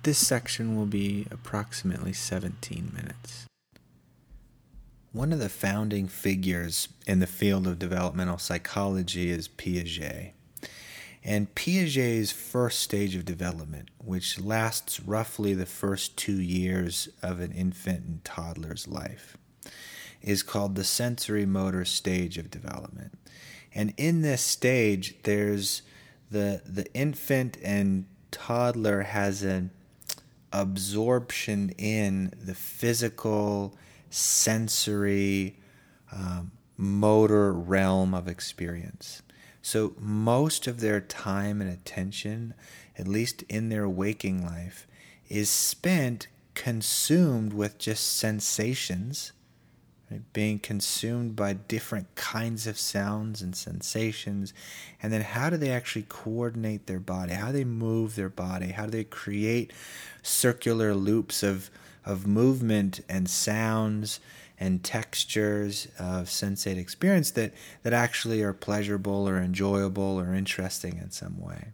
This section will be approximately 17 minutes. One of the founding figures in the field of developmental psychology is Piaget. And Piaget's first stage of development, which lasts roughly the first 2 years of an infant and toddler's life, is called the sensory motor stage of development. And in this stage, there's the infant and toddler has an absorption in the physical, sensory, motor realm of experience. So most of their time and attention, at least in their waking life, is spent consumed with just sensations, right? Being consumed by different kinds of sounds and sensations. And then how do they actually coordinate their body? How do they move their body? How do they create circular loops of movement and sounds and textures of sensate experience that actually are pleasurable or enjoyable or interesting in some way.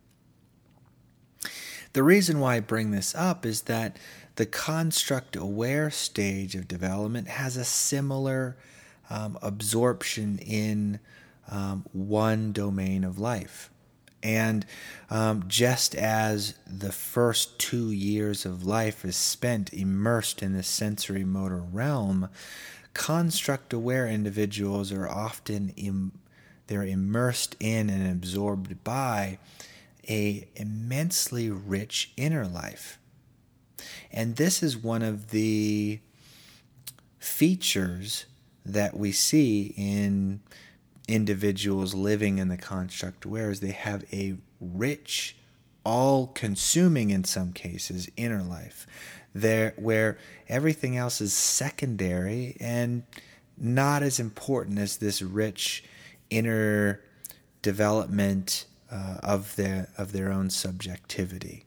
The reason why I bring this up is that the construct-aware stage of development has a similar absorption in one domain of life. And just as the first 2 years of life is spent immersed in the sensory motor realm, construct-aware individuals are often they're immersed in and absorbed by a immensely rich inner life. And this is one of the features that we see in individuals living in the construct-aware is they have a rich, all-consuming in some cases, inner life, there where everything else is secondary and not as important as this rich inner development of their own subjectivity.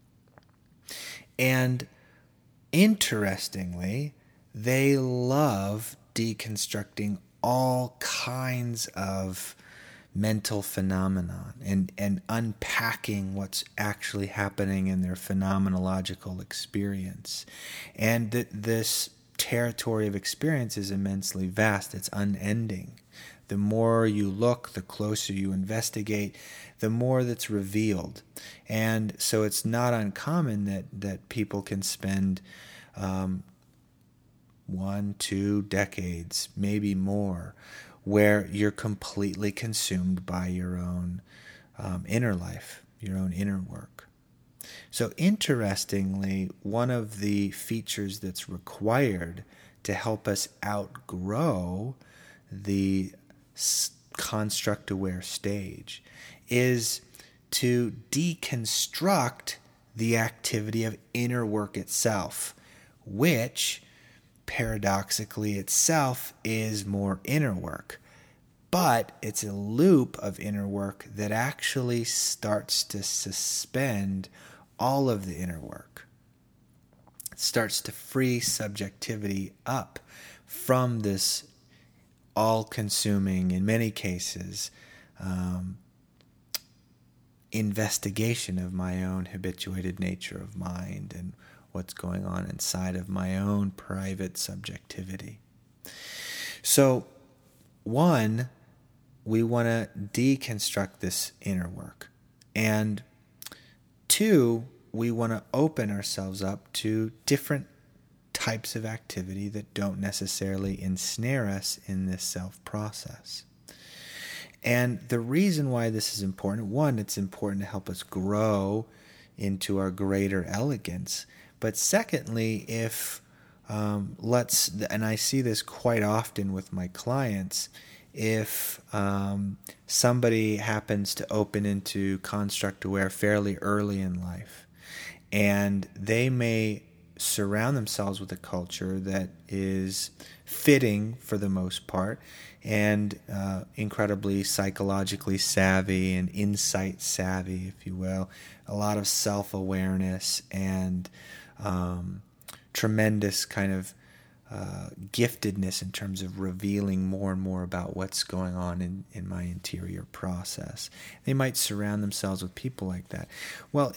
And interestingly, they love deconstructing all kinds of mental phenomenon and unpacking what's actually happening in their phenomenological experience. And this territory of experience is immensely vast. It's unending. The more you look, the closer you investigate, the more that's revealed. And so it's not uncommon that people can spend 1, 2 decades, maybe more, where you're completely consumed by your own inner life, your own inner work. So interestingly, one of the features that's required to help us outgrow the construct-aware stage is to deconstruct the activity of inner work itself, which paradoxically itself is more inner work. But it's a loop of inner work that actually starts to suspend all of the inner work. It starts to free subjectivity up from this all-consuming, in many cases, investigation of my own habituated nature of mind and what's going on inside of my own private subjectivity. So, one, we want to deconstruct this inner work. And two, we want to open ourselves up to different types of activity that don't necessarily ensnare us in this self-process. And the reason why this is important, one, it's important to help us grow into our greater elegance. But secondly, if and I see this quite often with my clients, if somebody happens to open into construct-aware fairly early in life, and they may surround themselves with a culture that is fitting for the most part and incredibly psychologically savvy and insight savvy, if you will, a lot of self-awareness and tremendous kind of giftedness in terms of revealing more and more about what's going on in my interior process. They might surround themselves with people like that. Well,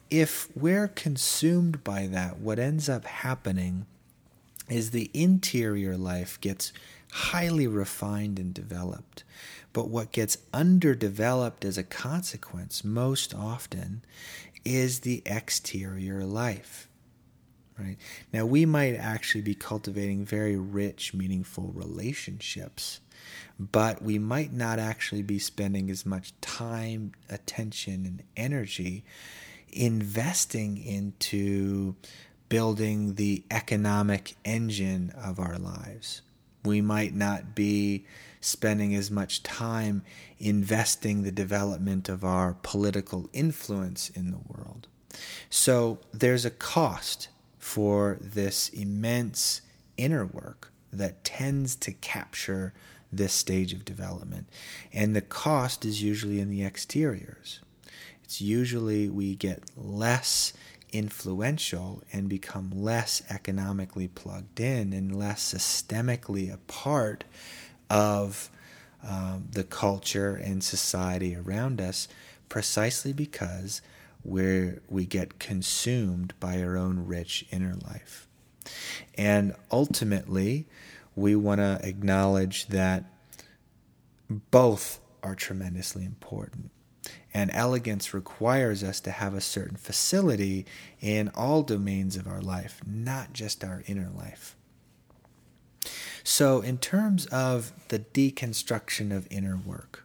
if we're consumed by that, what ends up happening is the interior life gets highly refined and developed. But what gets underdeveloped as a consequence most often is the exterior life. Right? Now, we might actually be cultivating very rich, meaningful relationships, but we might not actually be spending as much time, attention, and energy investing into building the economic engine of our lives. We might not be spending as much time investing the development of our political influence in the world. So there's a cost for this immense inner work that tends to capture this stage of development. And the cost is usually in the exteriors. It's usually we get less influential and become less economically plugged in and less systemically a part of the culture and society around us, precisely because we get consumed by our own rich inner life. And ultimately, we want to acknowledge that both are tremendously important. And elegance requires us to have a certain facility in all domains of our life, not just our inner life. So in terms of the deconstruction of inner work,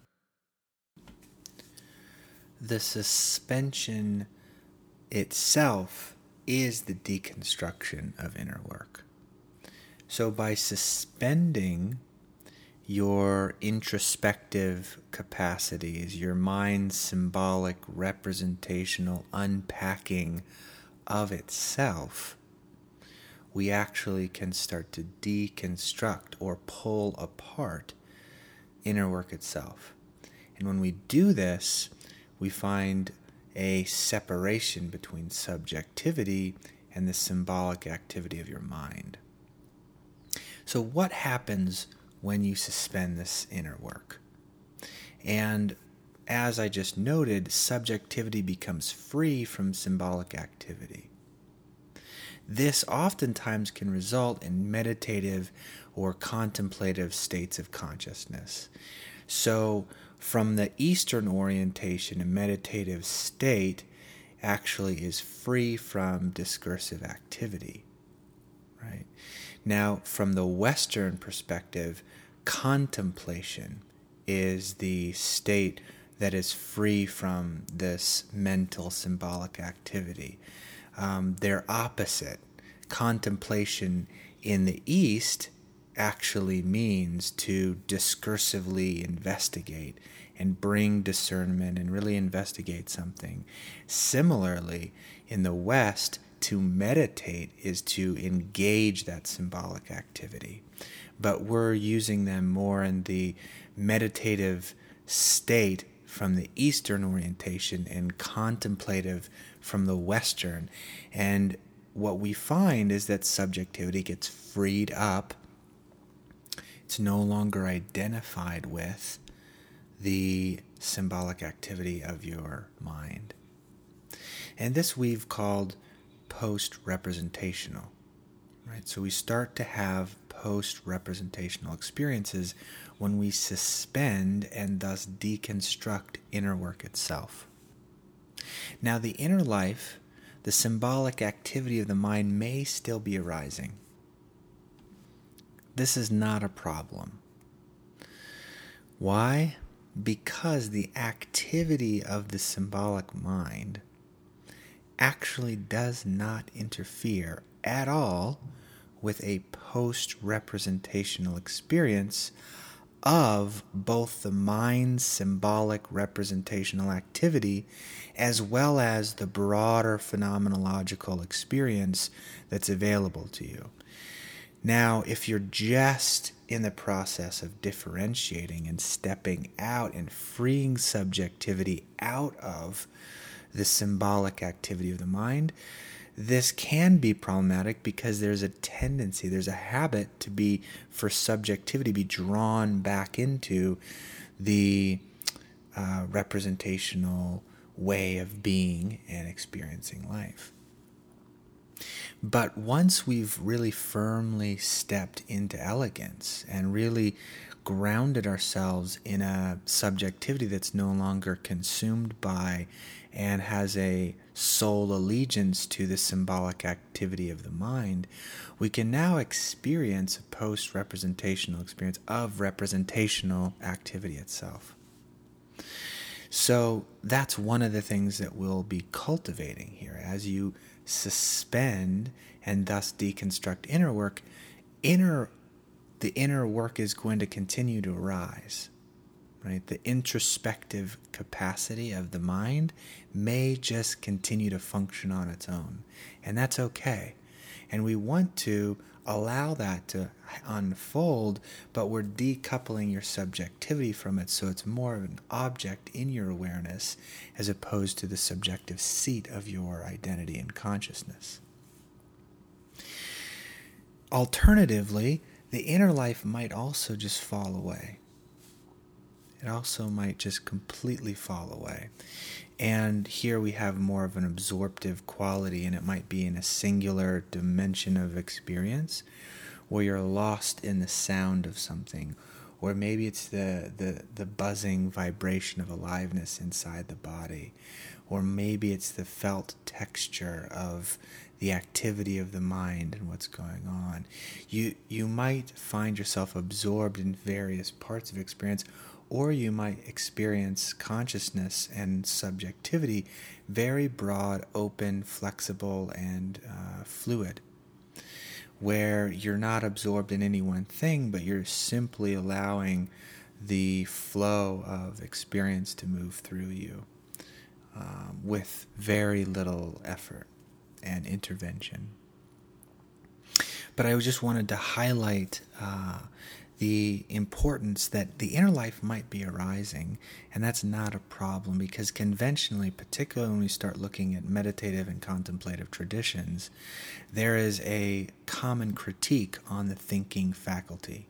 the suspension itself is the deconstruction of inner work. So by suspending your introspective capacities, your mind's symbolic, representational unpacking of itself, we actually can start to deconstruct or pull apart inner work itself. And when we do this, we find a separation between subjectivity and the symbolic activity of your mind. So what happens when you suspend this inner work? And as I just noted, subjectivity becomes free from symbolic activity. This oftentimes can result in meditative or contemplative states of consciousness. So from the Eastern orientation, a meditative state actually is free from discursive activity. Right? Now, from the Western perspective, contemplation is the state that is free from this mental symbolic activity. They're opposite. Contemplation in the East actually means to discursively investigate and bring discernment and really investigate something. Similarly, in the West, to meditate is to engage that symbolic activity. But we're using them more in the meditative state from the Eastern orientation and contemplative from the Western. And what we find is that subjectivity gets freed up. It's no longer identified with the symbolic activity of your mind. And this we've called post-representational. Right? So we start to have post-representational experiences when we suspend and thus deconstruct inner work itself. Now, the inner life, the symbolic activity of the mind may still be arising. This is not a problem. Why? Because the activity of the symbolic mind actually does not interfere at all with a post-representational experience of both the mind's symbolic representational activity as well as the broader phenomenological experience that's available to you. Now, if you're just in the process of differentiating and stepping out and freeing subjectivity out of the symbolic activity of the mind, this can be problematic because there's a tendency, there's a habit to be, for subjectivity, be drawn back into the representational way of being and experiencing life. But once we've really firmly stepped into elegance and really grounded ourselves in a subjectivity that's no longer consumed by and has a sole allegiance to the symbolic activity of the mind, we can now experience a post-representational experience of representational activity itself. So that's one of the things that we'll be cultivating here. As you suspend and thus deconstruct inner work, the inner work is going to continue to arise. Right? The introspective capacity of the mind may just continue to function on its own. And that's okay. And we want to allow that to unfold, but we're decoupling your subjectivity from it, so it's more of an object in your awareness as opposed to the subjective seat of your identity and consciousness. Alternatively, the inner life might also just fall away. It also might just completely fall away. And here we have more of an absorptive quality, and it might be in a singular dimension of experience where you're lost in the sound of something, or maybe it's the buzzing vibration of aliveness inside the body, or maybe it's the felt texture of the activity of the mind and what's going on. You might find yourself absorbed in various parts of experience, or you might experience consciousness and subjectivity very broad, open, flexible, and fluid, where you're not absorbed in any one thing, but you're simply allowing the flow of experience to move through you with very little effort and intervention. But I just wanted to highlight the importance that the inner life might be arising, and that's not a problem, because conventionally, particularly when we start looking at meditative and contemplative traditions, there is a common critique on the thinking faculty.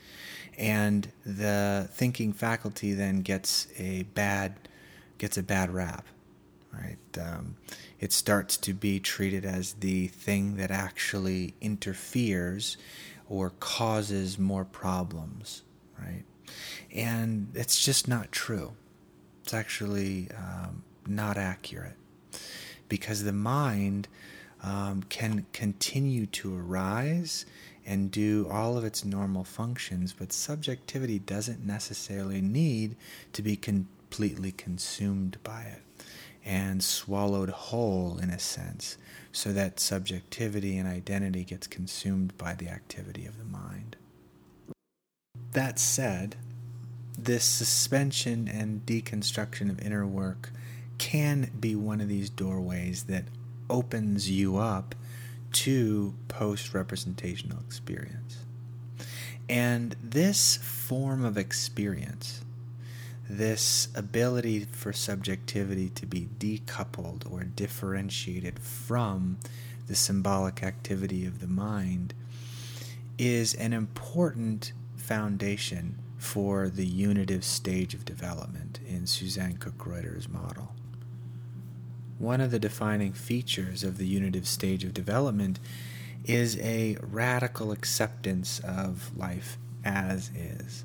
And the thinking faculty then gets a bad rap, right? It starts to be treated as the thing that actually interferes or causes more problems, right? And it's just not true. It's actually not accurate, because the mind can continue to arise and do all of its normal functions, but subjectivity doesn't necessarily need to be completely consumed by it and swallowed whole, in a sense, so that subjectivity and identity gets consumed by the activity of the mind. That said, this suspension and deconstruction of inner work can be one of these doorways that opens you up to post-representational experience. And this form of experience, this ability for subjectivity to be decoupled or differentiated from the symbolic activity of the mind, is an important foundation for the unitive stage of development in Suzanne Cook-Reuter's model. One of the defining features of the unitive stage of development is a radical acceptance of life as is.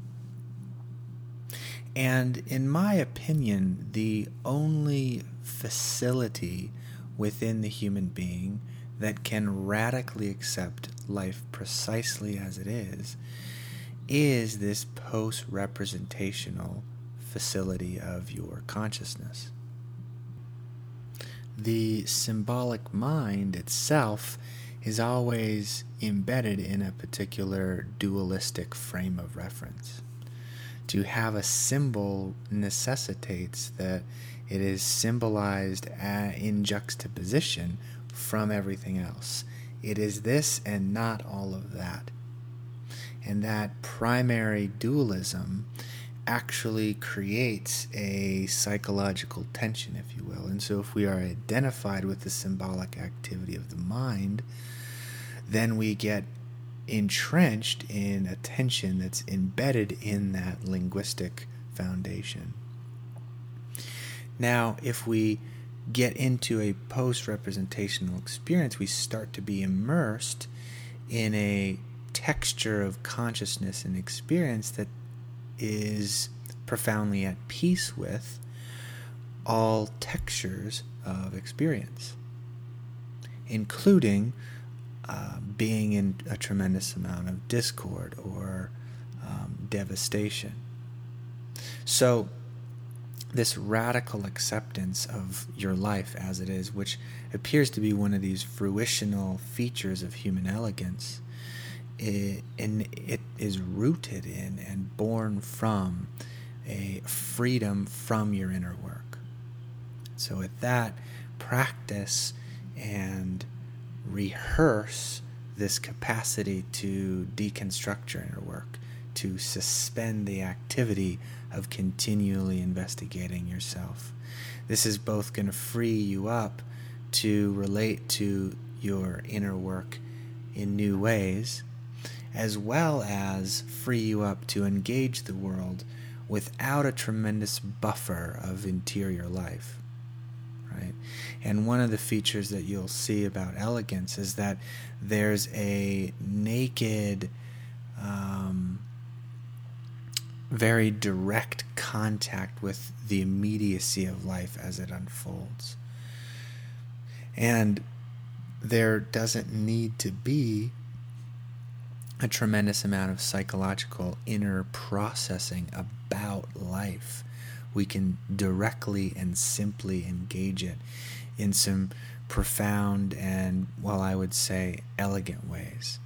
And in my opinion, the only facility within the human being that can radically accept life precisely as it is this post-representational facility of your consciousness. The symbolic mind itself is always embedded in a particular dualistic frame of reference. To have a symbol necessitates that it is symbolized in juxtaposition from everything else. It is this and not all of that. And that primary dualism actually creates a psychological tension, if you will. And so if we are identified with the symbolic activity of the mind, then we get entrenched in a tension that's embedded in that linguistic foundation. Now, if we get into a post-representational experience, we start to be immersed in a texture of consciousness and experience that is profoundly at peace with all textures of experience, including being in a tremendous amount of discord or devastation. So this radical acceptance of your life as it is, which appears to be one of these fruitional features of human elegance, it is rooted in and born from a freedom from your inner work. So with that, practice and rehearse this capacity to deconstruct your inner work, to suspend the activity of continually investigating yourself. This is both going to free you up to relate to your inner work in new ways, as well as free you up to engage the world without a tremendous buffer of interior life. Right? And one of the features that you'll see about elegance is that there's a naked, very direct contact with the immediacy of life as it unfolds. And there doesn't need to be a tremendous amount of psychological inner processing about life. We can directly and simply engage it in some profound and, well, I would say, elegant ways.